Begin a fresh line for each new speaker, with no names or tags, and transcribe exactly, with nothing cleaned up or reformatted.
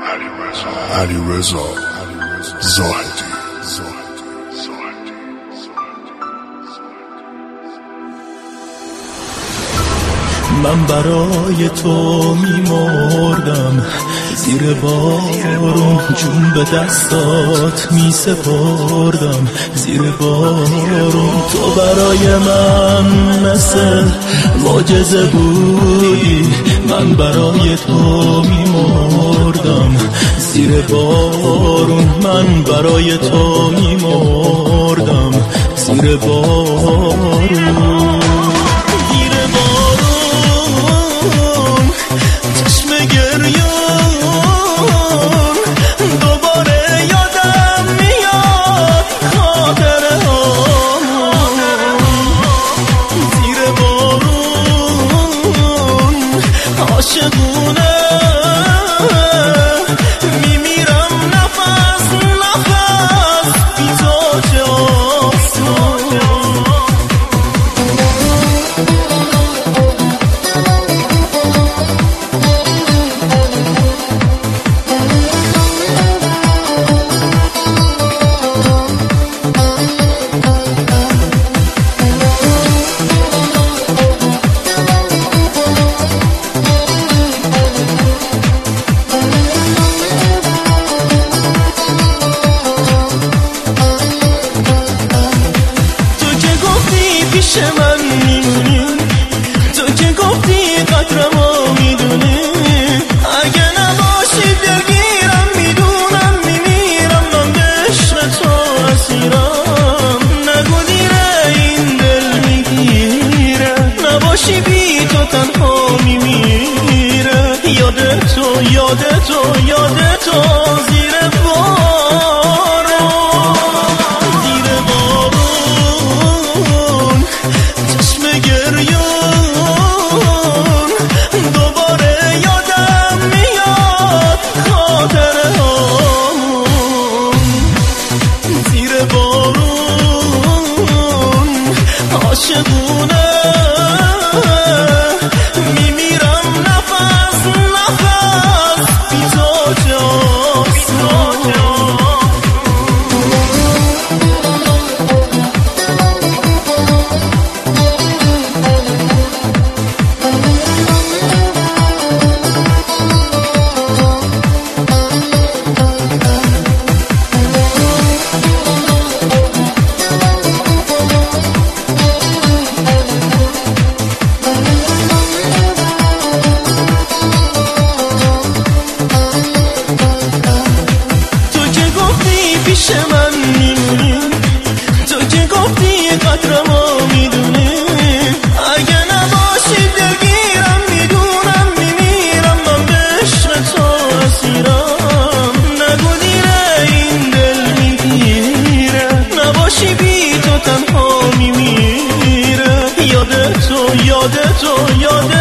علیرضا زاهدی.
من برای تو میمردم زیر بارون، جون به دستات میسپردم زیر بارون. تو برای من مثل معجزه بودی، من برای تو میمردم زیر بارون. من برای تو میمردم زیر بارون. عاشقونه میمیرم نفس نفس بی تو چه آسان. پیش من میمونی، تو که گفتی قدرمو میدونی. اگه نباشی دلگیرم، میدونم میمیرم، من به عشق تو اسیرم. نگو دیره این دل میگیره، نباشی بی تو تنها میمیره. یاد تو یاد تو یاد تو زیر بارون، زیر بارون چشم گریون. دوباره یادم میاد خاطره هامون زیر بارون. عاشقونه میمیرم نفس نفس بی تو چه آسان. پیش من میمونی، تو که گفتی قدرمو میدونی. اگه نباشی دلگیرم، میدونم میمیرم، من به عشق تو اسیرم. نگو دیره این دل میگیره، نباشی بی تو تنها میمیره. یاد تو یاد تو یاد